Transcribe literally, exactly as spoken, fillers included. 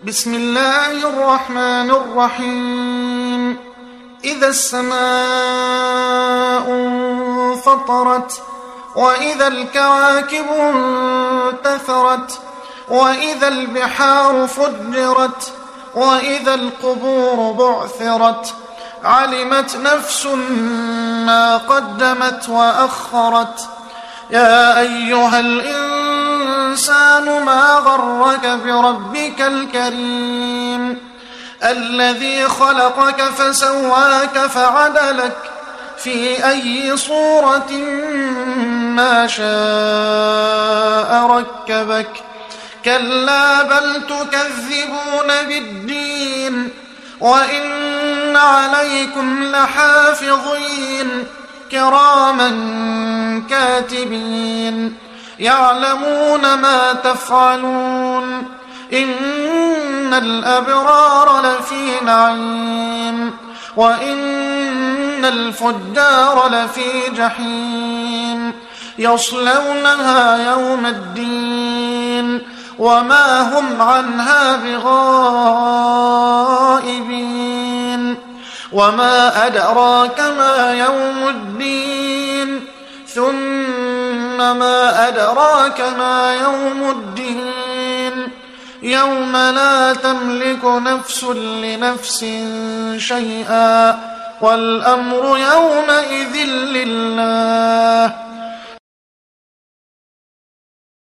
بسم الله الرحمن الرحيم. إذا السماء انفطرت وإذا الكواكب انتثرت وإذا البحار فجرت وإذا القبور بعثرت علمت نفس ما قدمت وأخرت. يا أيها الإنسان ما غرك بربك الكريم الذي خلقك فسواك فعدلك في أي صورة ما شاء ركبك. كلا بل تكذبون بالدين وإن عليكم لحافظين كراما كاتبين يعلمون ما تفعلون. إن الأبرار لفي نعيم وإن الفجار لفي جحيم يصلونها يوم الدين وما هم عنها بغائبين. وما أدراك ما يوم الدين ثم ما أدراك ما يوم الدين يوم لا تملك نفس لنفس شيئا والأمر يومئذ لله.